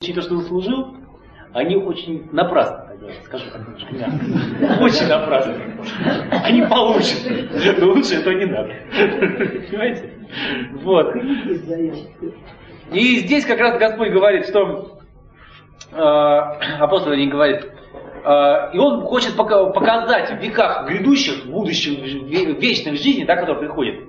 получить то, что заслужил, они очень напрасно, скажу так немножко мягко. Очень напрасно. Они получат. Но лучше этого не надо. Понимаете? Вот. И здесь как раз Господь говорит, что апостол не говорит, и он хочет показать в веках грядущих, в будущем, в вечной жизни, да, которая приходит,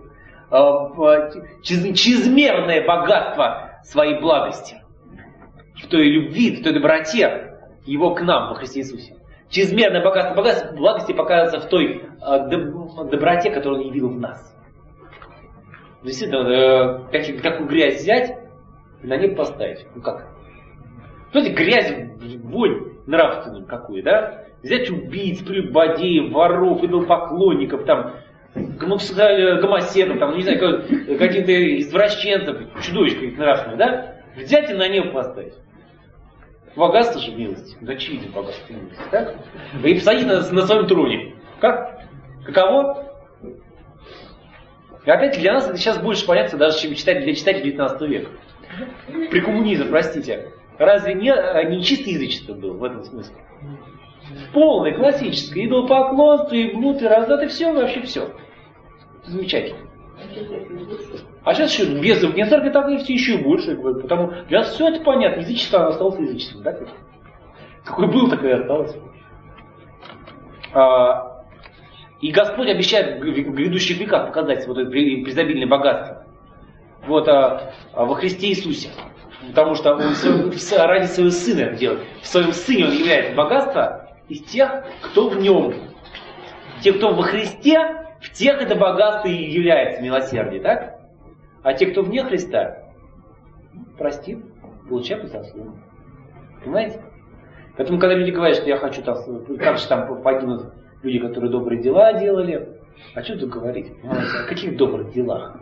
чрезмерное богатство своей благости. В той любви, в той доброте Его к нам во Христе Иисусе. Чрезмерное богатство благости показывается в той доброте, которую Он явил в нас. Действительно, такую грязь взять и на небо поставить. Ну как? Знаете, грязь, вонь нравственную какую, да? Взять убийц, прелюбодеев, воров, идолопоклонников, там, гомосеков, там, не знаю, каких-то извращенцев, чудовищ каких-то нравственных, да? Взять и на небо поставить. Богатство же милости. Это очевидно богатство милости, так? И посадить на своем троне. Как? Каково? И опять для нас это сейчас больше понятно, даже чем для читателей 19 века. При коммунизме, простите. Разве не чистое язычество было в этом смысле? Полное, классическое. Идолопоклонство, и блуд, и разврат, и все, вообще все. Замечательно. А сейчас еще без вне церкви так и все еще больше. Потому для нас все это понятно. Язычество осталось язычеством. Да? Какой был, такой и осталось. И Господь обещает в грядущих веках показать вот это преизобильное богатство. Вот во Христе Иисусе. Потому что Он ради своего Сына это делает. В своем Сыне Он является богатство из тех, кто в Нем. Те, кто во Христе, в тех это богатство и является милосердие, так? А те, кто вне Христа, простит, получает по заслугам. Понимаете? Поэтому, когда люди говорят, что я хочу там, как же там погибнут люди, которые добрые дела делали, а что тут говорить? Понимаете? О каких добрых делах?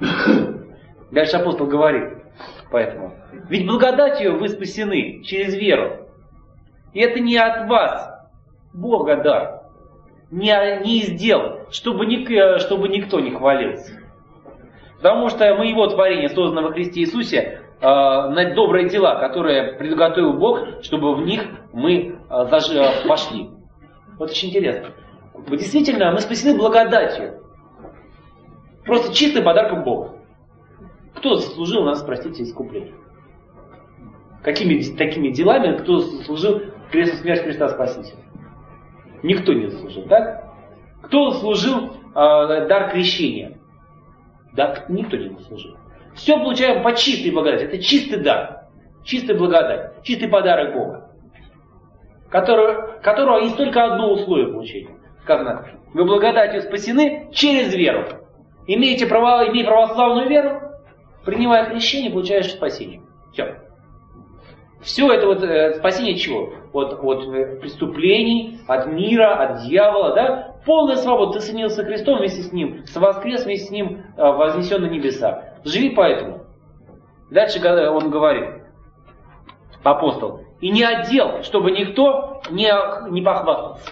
Дальше апостол говорит, поэтому. Ведь благодатью вы спасены через веру. И это не от вас, Бога дар. Не из дел, чтобы никто не хвалился. Потому что мы Его творение, созданное во Христе Иисусе, на добрые дела, которые приготовил Бог, чтобы в них мы пошли. Вот очень интересно. Действительно, мы спасены благодатью. Просто чистым подарком Бога. Кто заслужил нас, простите, искупление? Какими такими делами, кто заслужил смерть Христа Спасителя? Никто не заслужил, так? Кто заслужил дар крещения? Да, никто не заслужил. Все получаем по чистой благодати. Это чистый дар, чистая благодать, чистый подарок Бога, которого есть только одно условие получения. Сказано, вы благодатью спасены через веру. Имея православную веру, принимая крещение, получаешь спасение. Все. Все это вот спасение чего? От преступлений, от мира, от дьявола, да? Полная свобода. Ты соединился с Христом вместе с Ним, воскрес вместе с Ним, вознесен на небеса. Живи поэтому. Дальше он говорит, апостол, и не отдел, чтобы никто не похвастался.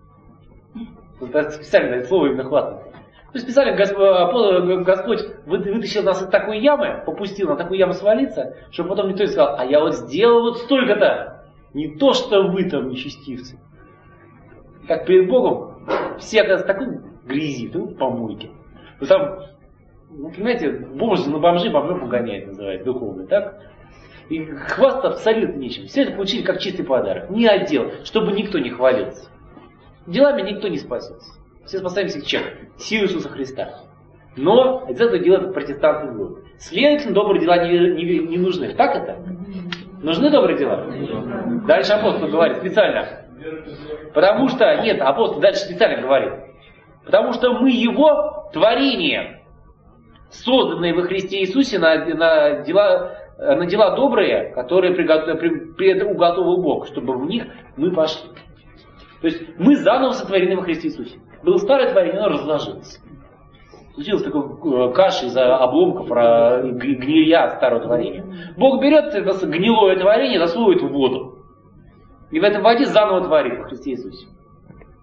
Специально это слово именно хвастаться. Специально Господь вытащил нас из такой ямы, попустил на такую яму свалиться, чтобы потом никто не сказал, а я вот сделал вот столько-то. Не то, что вы там нечестивцы. Как перед Богом все оказываются такой грязи, тут помойки. Ну там, понимаете, Бог же на бомжей бомжом погоняет, называется, духовный, так? И хвастаться абсолютно нечем. Все это получили как чистый подарок. Не отдел, чтобы никто не хвалился. Делами никто не спасется. Все спасаемся чем? Силой Иисуса Христа. Но из этого делают протестантный вывод. Следовательно, добрые дела не нужны. Так это? Нужны добрые дела? Дальше апостол говорит специально. Потому что, нет, апостол дальше специально говорит. Потому что мы Его творение, созданные во Христе Иисусе на дела добрые, которые уготовил Бог, чтобы в них мы пошли. То есть мы заново сотворены во Христе Иисусе. Было старое творение, оно разложилось. Случилась такой каша из-за обломков, гнилья от старого творения. Бог берет это гнилое творение, засовывает в воду. И в этой воде заново творит во Христе Иисусе.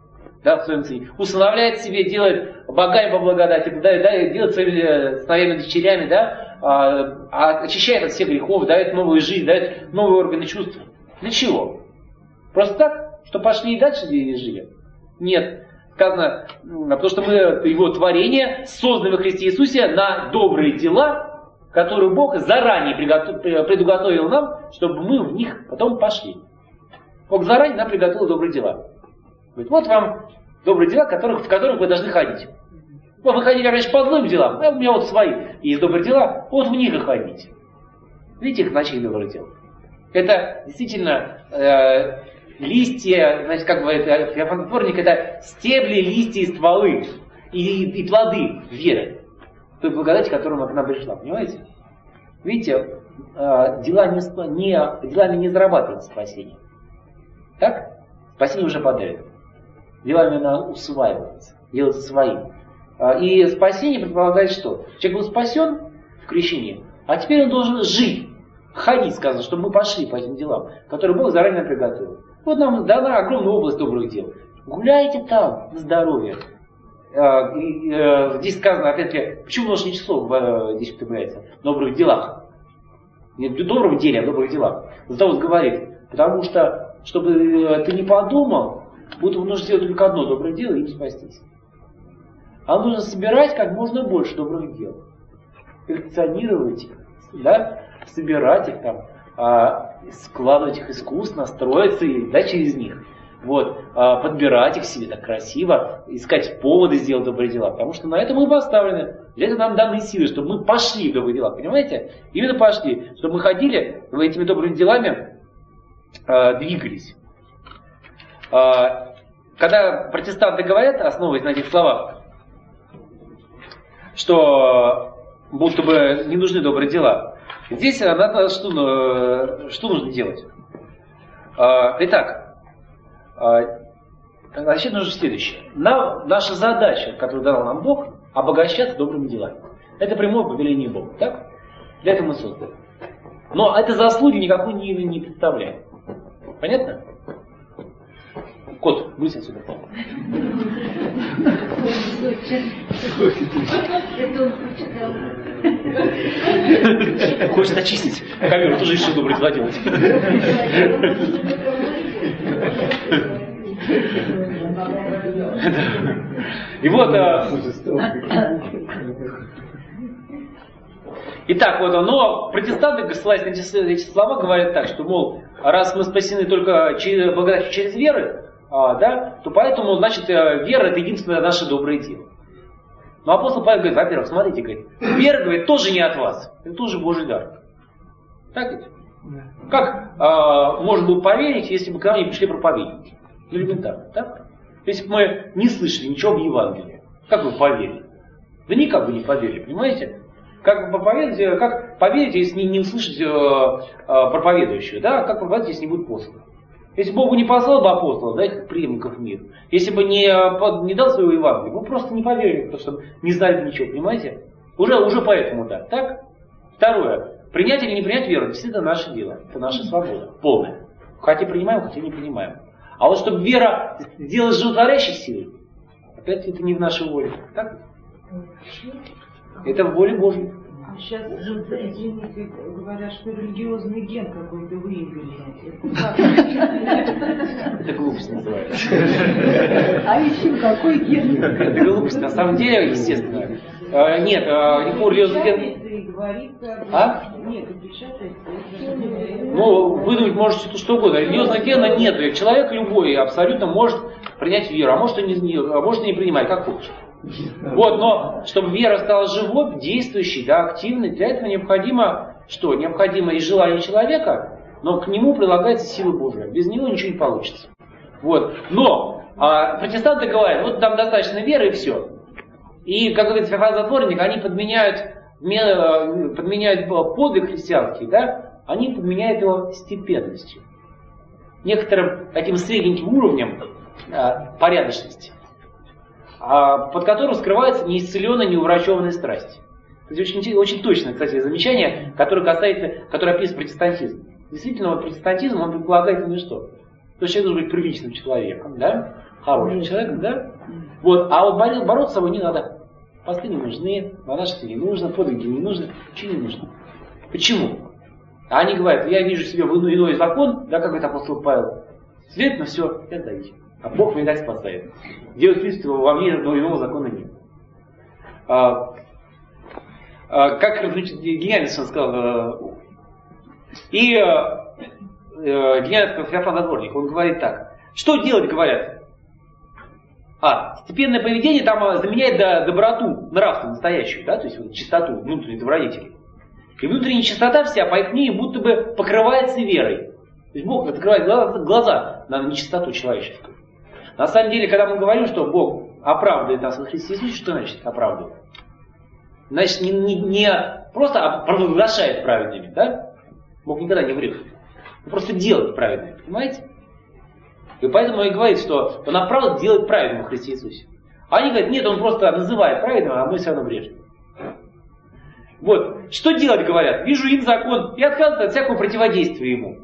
да, в своем сыне, усыновляет себе, делает богами по благодати, да, делает своими сыновьями, дочерями, да, очищает от всех грехов, дает новую жизнь, дает новые органы чувств. Для чего? Просто так, что пошли и дальше жили? Нет. Сказано, потому что мы его творение, созданы во Христе Иисусе на добрые дела, которые Бог заранее предуготовил нам, чтобы мы в них потом пошли. Бог заранее нам приготовил добрые дела. Говорит, вот вам добрые дела, в которых вы должны ходить. Вот вы ходили раньше по злым делам, а у меня вот свои есть добрые дела, вот в них и ходите. Видите их значение добрых дел? Это действительно листья, значит, как бы это феофантотворник, это стебли, листья и стволы, и плоды веры. Той благодати, которая к нам пришла, понимаете? Видите, делами не зарабатывается спасение. Так? Спасение уже подарено. Делами оно усваивается, делается своим. И спасение предполагает что? Человек был спасен в крещении, а теперь он должен жить, ходить, сказано, чтобы мы пошли по этим делам, которые Бог заранее приготовил. Вот нам дана огромная область добрых дел. Гуляйте там на здоровье. Здесь сказано, опять-таки, почему множественное число здесь употребляется? В добрых делах. Не в добром деле, а в добрых делах. Златоуст говорит, потому что, чтобы ты не подумал, будто нужно сделать только одно доброе дело и не спастись. А нужно собирать как можно больше добрых дел. Коллекционировать их, да? Собирать их там, складывать их искусно, строиться да, через них. Вот, подбирать их себе так красиво, искать поводы сделать добрые дела. Потому что на это мы поставлены. Для этого нам даны силы, чтобы мы пошли в добрые дела. Понимаете? Именно пошли. Чтобы мы ходили, этими добрыми делами двигались. Когда протестанты говорят, основываясь на этих словах, что будто бы не нужны добрые дела, здесь надо что нужно делать? Итак, значит, нужно следующее. Наша задача, которую дал нам Бог, обогащаться добрыми делами. Это прямое повеление Бога. Так? Для этого мы созданы. Но это заслуги никакой не представляет. Понятно? Кот, выйди отсюда. Хочет очистить камеру, тоже решил добрые дела делать. И вот, итак, вот, но протестанты, ссылаясь на эти слова, говорят так, что, мол, раз мы спасены только благодаря через веру, да, то поэтому, значит, вера — это единственное наше доброе дело. Но апостол Павел говорит, во-первых, смотрите, говорит, вера, говорит, тоже не от вас, это тоже Божий дар. Так ведь? Как можно было поверить, если бы к нам не пришли проповедники? Элементарно, так? Если бы мы не слышали ничего об Евангелии, как вы поверили? Да никак бы не поверили, понимаете? Как поверить, если не услышать проповедующего, да? Как проповедовать, если не будет послан? Если Богу не послал бы апостолов, да, их преемников в мир, если бы не дал своего Евангелия, мы просто не поверили, потому что не знали бы ничего, понимаете? Уже поэтому да, так? Второе. Принять или не принять веру, действительно наше дело, это наша свобода, полная. Хотя принимаем, хотя не принимаем. А вот чтобы вера сделала животворящей силой, опять это не в нашей воле, так? Это в воле Божьей. Сейчас, извините, говорят, что религиозный ген какой-то выявили. Это глупость называется. А еще какой ген? Это глупость. На самом деле, естественно. Нет, никакого религиозного гена. Нет, ну, выдумать можете что угодно. Религиозного гена нет. Человек любой абсолютно может принять веру, а может и не принимать, как хочет. Вот, но чтобы вера стала живой, действующей, да, активной, для этого необходимо что? Необходимо и желание человека, но к нему прилагается сила Божия. Без него ничего не получится. Вот. Но протестанты говорят, вот там достаточно веры и все. И, как говорится, феофан-затворник, они подменяют подвиг христианский, да, они подменяют его степенностью. Некоторым таким средненьким уровнем порядочности, под которым скрывается неисцеленная, неуврачеванная страсть. Это очень точное, кстати, замечание, которое описывает протестантизм. Действительно, вот протестантизм, он предполагает именно что? То человек должен быть приличным человеком, да? Хорошим человеком, да? Вот, а вот бороться с собой не надо. Посты не нужны, монашество не нужно, подвиги не нужны, ничего не нужно. Почему? А они говорят, я вижу себе иной закон, да, как это апостол Павел. Следовательно, все, я сдаюсь. А Бог меня так спасает. Делать принципе во мне иного закона нет. Как гениально сказал, гениально сказал Феофан Затворник, он говорит так. Что делать, говорят? Степенное поведение там заменяет доброту, нравственную, настоящую, да, то есть вот, чистоту, внутренней добродетели. И внутренняя чистота вся, по их мнению, будто бы покрывается верой. То есть Бог открывает глаза на нечистоту человеческую. На самом деле, когда мы говорим, что Бог оправдывает нас во Христе Иисусе, что значит оправдывает? Значит, не просто провозглашает праведными, да? Бог никогда не врет. Он просто делает праведными, понимаете? И поэтому и говорит, что он оправдывает, делает праведным во Христе Иисусе. А они говорят, нет, он просто называет праведным, а мы все равно грешим. Вот, что делать, говорят? Вижу им закон и отказываются от всякого противодействия ему.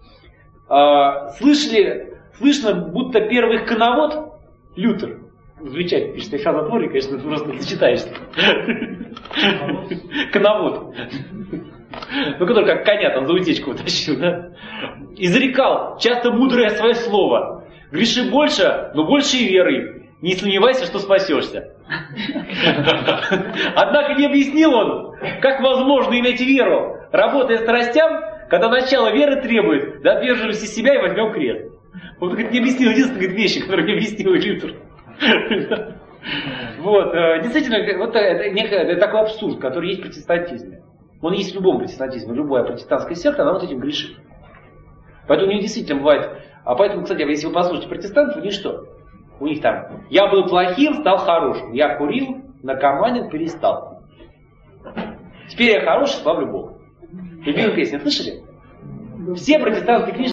Слышно, будто первый их коновод, Лютер, замечательно пишет, Феофан Затворник, конечно, ты просто зачитаешься. Коновод. Ну, который как коня там за утечку утащил, да? Изрекал, часто мудрое свое слово. Греши больше, но больше и верой. Не сомневайся, что спасешься. Однако не объяснил он, как возможно иметь веру, работая страстям, когда начало веры требует, да, отвержемся себя и возьмем крест. Он говорит, не объяснил единственные вещи, которые не объяснил Лютер. Вот, действительно, вот это такой абсурд, который есть в протестантизме. Он есть в любом протестантизме, любая протестантская секта, она вот этим грешит. Поэтому у них действительно бывает. А поэтому, кстати, если вы послушаете протестантов, у них что? У них там, я был плохим, стал хорошим. Я курил, наркоманил, перестал. Теперь я хороший, славлю Бога. Любимую песню слышали? Все протестантские книжки